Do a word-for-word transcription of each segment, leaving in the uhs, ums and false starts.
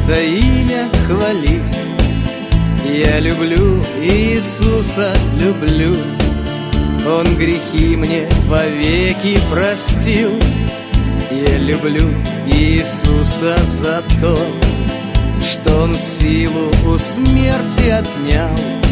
это имя хвалить. Я люблю Иисуса, люблю. Он грехи мне вовеки простил. Я люблю Иисуса за то, что Он силу у смерти отнял.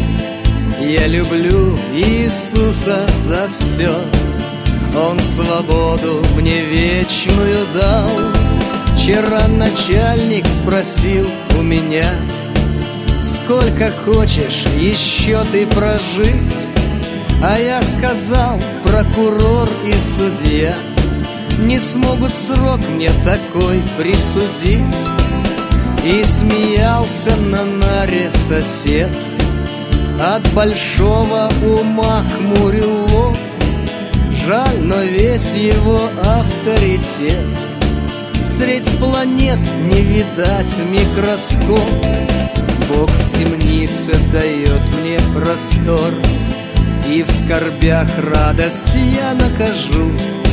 Я люблю Иисуса за все. Он свободу мне вечную дал. Вчера начальник спросил у меня: сколько хочешь еще ты прожить? А я сказал: прокурор и судья не смогут срок мне такой присудить. И смеялся на наре сосед, от большого ума хмурил лоб. Жаль, но весь его авторитет средь планет не видать микроскоп. Бог в темнице дает мне простор, и в скорбях радость я нахожу.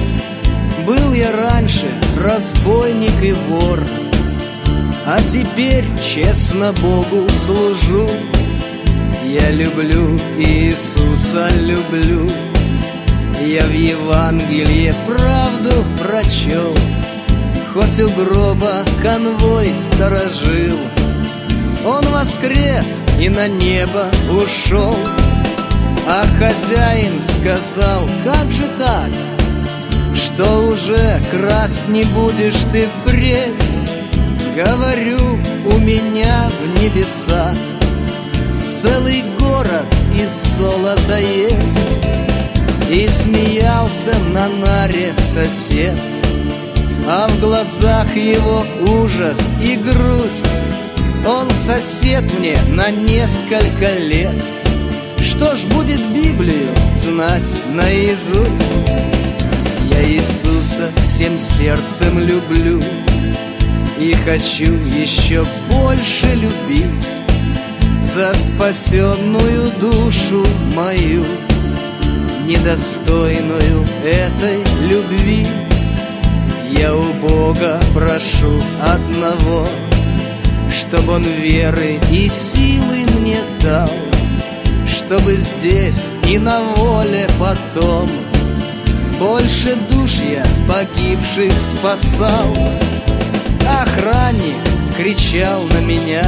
Был я раньше разбойник и вор, а теперь честно Богу служу. Я люблю Иисуса, люблю. Я в Евангелии правду прочел, хоть у гроба конвой сторожил. Он воскрес и на небо ушел. А хозяин сказал: как же так, что уже красть не будешь ты впредь? Говорю, у меня в небесах целый город из золота есть. И смеялся на наре сосед, а в глазах его ужас и грусть. Он сосед мне на несколько лет. Что ж, будет Библию знать наизусть. Я Иисуса всем сердцем люблю и хочу еще больше любить за спасенную душу мою, недостойную этой любви. Я у Бога прошу одного, чтобы Он веры и силы мне дал, чтобы здесь и на воле потом больше душ я погибших спасал. Охранник кричал на меня,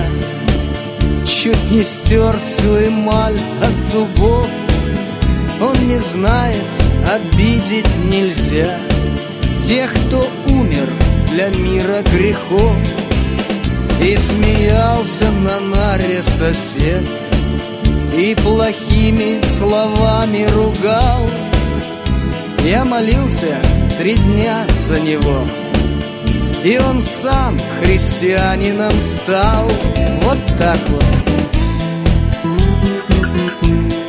чуть не стер всю эмаль от зубов. Он не знает, обидеть нельзя тех, кто умер для мира грехов. И смеялся на наре сосед, и плохими словами ругал. Я молился три дня за него, и он сам христианином стал. Вот так вот.